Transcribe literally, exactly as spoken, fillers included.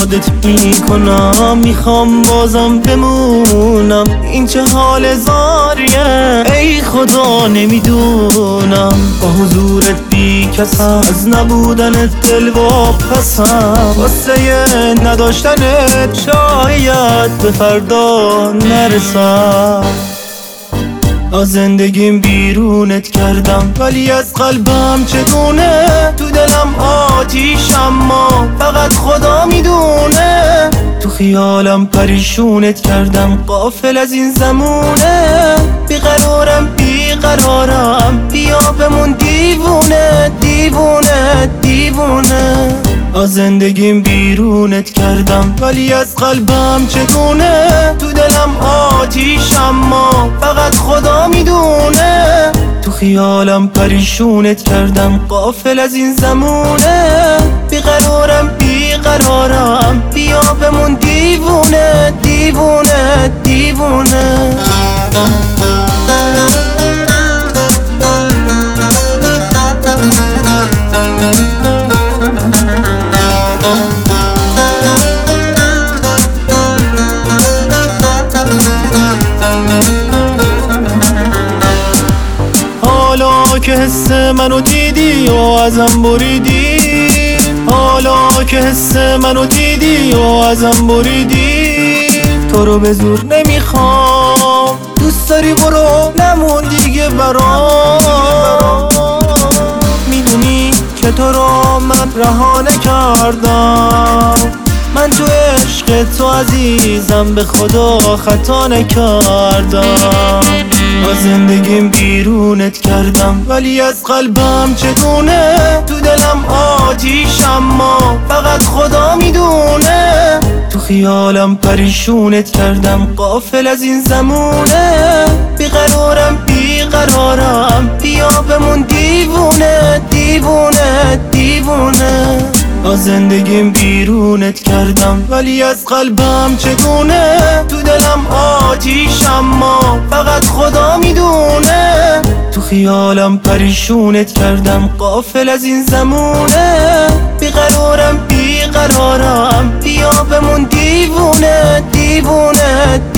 یادت میکنم، میخوام بازم بمونم. این چه حال زاریه ای خدا نمیدونم. با حضورت بی کس از نبودنت دل واپسم. واسه نداشتنت شاید به فردا نرسم. از زندگیم بیرونت کردم ولی از قلبم چگونه؟ تو دلم آتیش اما فقط خدا میدونه. تو خیالم پریشونت کردم غافل از این زمونه. بیقرارم بیقرارم بیا بمون دیوونه دیوونه دیوونه. از زندگیم بیرونت کردم ولی از قلبم چگونه؟ تو دلم آتیش اما فقط خدا میدونه. تو خیالم پریشونت کردم غافل از این زمونه. بیقرارم بیقرارم بیا بمون دیوونه دیوونه دیوونه. حالا که حس منو دیدی و ازم بریدی، حالا که حس منو دیدی و ازم بریدی، تو رو به زور نمیخوام. دوست داری برو نمون دیگه برام. میدونی که تو رو من رها نکردم. من تو عشق تو عزیزم به خدا خطا نکردم. از زندگیم بیرونت کردم ولی از قلبم چگونه؟ تو دلم آتیش اما فقط خدا میدونه. تو خیالم پریشونت کردم غافل از این زمونه. بیقرارم بیقرارم بیا بمون دیوونه دیوونه دیوونه. از زندگیم بیرونت کردم ولی از قلبم چگونه؟ تو دلم آتیش اما فقط خدا میدونه. تو خیالم پریشونت کردم غافل از این زمونه. بیقرارم بیقرارم بیا بمون دیوونه دیوونه